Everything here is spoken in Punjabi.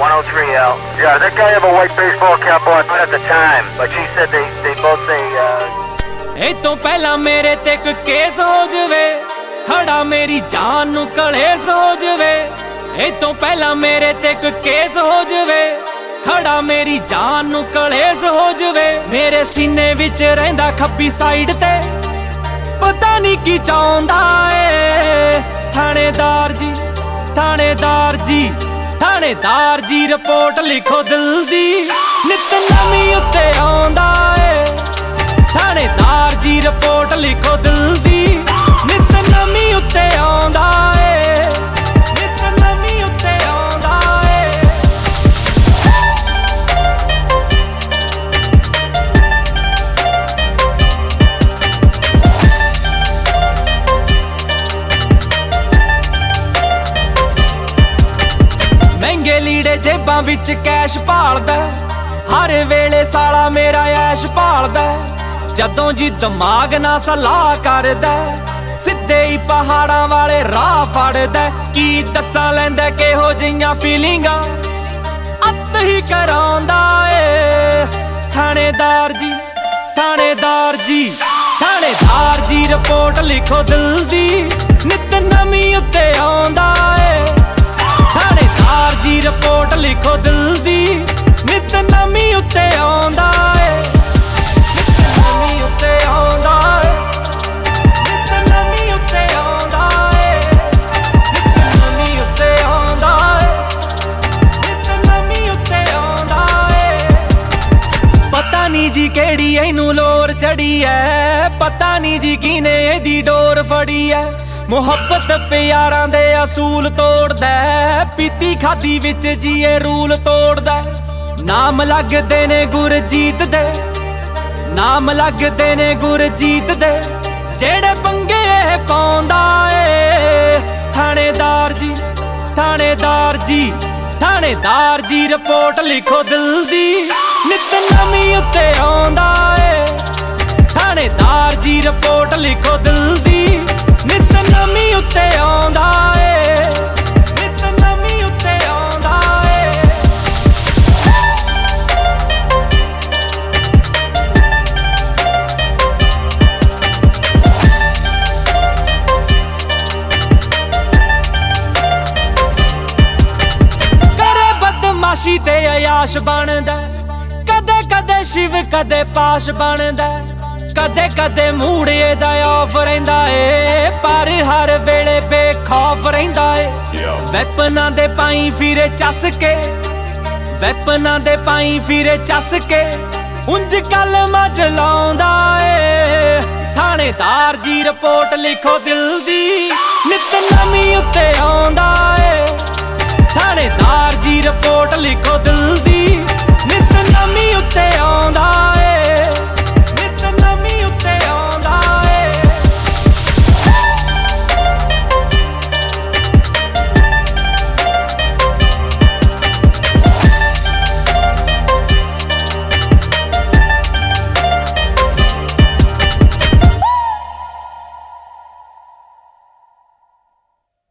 103L. Yeah, that guy have a white baseball cap on at the time, but she said they both say ਇਹ ਤੋਂ ਪਹਿਲਾਂ ਮੇਰੇ ਤੇ ਕੋਈ ਕੇਸ ਹੋ ਜਵੇ ਖੜਾ ਮੇਰੀ ਜਾਨ ਨੂੰ ਕਲੇਸ਼ ਹੋ ਜਵੇ ਇਹ ਤੋਂ ਪਹਿਲਾਂ ਮੇਰੇ ਤੇ ਕੋਈ ਕੇਸ ਹੋ ਜਵੇ ਖੜਾ ਮੇਰੀ ਜਾਨ ਨੂੰ ਕਲੇਸ਼ ਹੋ ਜਵੇ ਮੇਰੇ ਸੀਨੇ ਵਿੱਚ ਰਹਿੰਦਾ ਖੱਬੀ ਸਾਈਡ ਤੇ ਪਤਾ ਨਹੀਂ ਕੀ ਚਾਹੁੰਦਾ ਏ ਥਾਣੇਦਾਰ ਜੀ ਥਾਣੇਦਾਰ ਜੀ ਥਾਣੇਦਾਰ ਜੀ ਰਿਪੋਰਟ ਲਿਖੋ ਦਿਲ ਦੀ ਨਿਤ ਨਵੀਂ ਉੱਤੇ ਆਉਂਦਾ ਏ ਥਾਣੇਦਾਰ ਜੀ ਰਿਪੋਰਟ ਲਿਖੋ ਦਿਲ ਦੀ ਨਿਤ ਨਵੀਂ ਉੱਤੇ ਆਉਂਦਾ ਏ ਨਿਤ ਨਵੀਂ ਉੱਤੇ ਆਉਂਦਾ ਏ ਮਹਿੰਗੇ ਲੀੜੇ ਜੇਬਾਂ ਵਿੱਚ ਕੈਸ਼ ਭਾਲਦਾ ਹਰ ਵੇਲੇ ਸਾਲਾ ਮੇਰਾ ਐਸ਼ ਭਾਲਦਾ ਜਦੋਂ ਜੀ ਦਿਮਾਗ ਨਾ ਸਲਾਹ ਕਰਦਾ ਸਿੱਧੇ ਹੀ ਪਹਾੜਾਂ ਵਾਲੇ ਰਾਹ ਫੜਦਾ ਕੀ ਦੱਸਾਂ ਲੈਂਦਾ ਕਿਹੋ ਜਿਹੀਆਂ ਫੀਲਿੰਗਾਂ ਅੱਤ ਹੀ ਕਰਾਉਂਦਾ ਏ ਥਾਣੇਦਾਰ ਜੀ ਥਾਣੇਦਾਰ ਜੀ ਥਾਣੇਦਾਰ ਜੀ ਰਿਪੋਰਟ ਲਿਖੋ ਦਿਲ ਦੀ ਨਿਤ ਨਵੀਂ ਉੱਤੇ ਆਉਂਦਾ ਏ ਥਾਣੇਦਾਰ ਜੀ ਰਿਪੋਰਟ ਲਿਖੋ ਦਿਲ ਦੀ ਨਿਤ ਨਵੀਂ ਉੱਤੇ ਆਉਂਦਾ ਏ ਜੀ ਕਿਹੜੀ ਇਹਨੂੰ ਲੋਰ ਚੜੀ ਐ ਪਤਾ ਨਹੀਂ ਜੀ ਕਿਨੇ ਇਹਦੀ ਡੋਰ ਫੜੀ ਐ ਮੁਹੱਬਤ ਪਿਆਰਾਂ ਦੇ ਅਸੂਲ ਤੋੜਦਾ ਪੀਤੀ ਖਾਦੀ ਵਿੱਚ ਜੀ ਇਹ ਰੂਲ ਤੋੜਦਾ ਨਾਮ ਲੱਗਦੇ ਨੇ ਗੁਰਜੀਤ ਦੇ ਨਾਮ ਲੱਗਦੇ ਨੇ ਗੁਰਜੀਤ ਦੇ ਜਿਹੜੇ ਪੰਗੇ ਇਹ ਪਾਉਂਦਾ ਏ ਥਾਣੇਦਾਰ ਜੀ ਥਾਣੇਦਾਰ ਜੀ ਥਾਣੇਦਾਰ ਜੀ ਰਿਪੋਰਟ ਲਿਖੋ ਦਿਲ ਦੀ ਨਿਤ ਨਵੀਂ ਉੱਤੇ ਆਉਂਦਾ ਏ ਥਾਣੇਦਾਰ ਜੀ ਰਿਪੋਰਟ ਲਿਖੋ ਦਿਲ ਦੀ ਨਿਤ ਨਵੀਂ ਉੱਤੇ ਆਉਂਦਾ ਏ ਨਿਤ ਨਵੀਂ ਉੱਤੇ ਆਉਂਦਾ ਏ ਕਰੇ ਬਦਮਾਸ਼ੀ ਤੇ ਅਯਾਸ਼ ਬਣਦਾ ਕਦੇ ਕਦੇ ਸ਼ਿਵ ਕਦੇ ਪਾਸ਼ ਬਣਦਾ ਕਦੇ ਕਦੇ ਮੂੜੇ ਦਾ ਆਫ ਰਹਿੰਦਾ ਏ ਪਰ ਹਰ ਵੇਲੇ ਬੇਖੌਫ ਰਹਿੰਦਾ ਏ ਵੈਪਨਾਂ ਦੇ ਪਾਈ ਫਿਰੇ ਚੱਸ ਕੇ ਵੈਪਨਾਂ ਦੇ ਪਾਈ ਫਿਰੇ ਚੱਸ ਕੇ ਉਂਝ ਕਲਮਾਂ ਚਲਾਉਂਦਾ ਏ ਥਾਣੇਦਾਰ ਜੀ ਰਿਪੋਰਟ ਲਿਖੋ ਦਿਲ ਦੀ